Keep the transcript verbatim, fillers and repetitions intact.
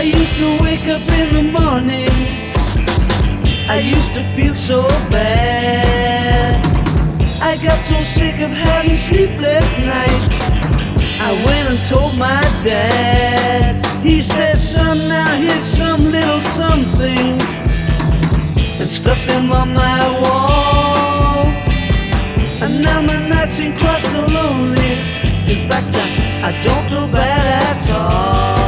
I used to wake up in the morning, I used to feel so bad. I got so sick of having sleepless nights, I went and told my dad. He said, son, now here's some little something, and stuck them on my wall. And now my nights ain't quite so lonely. In fact, I, I don't feel bad at all.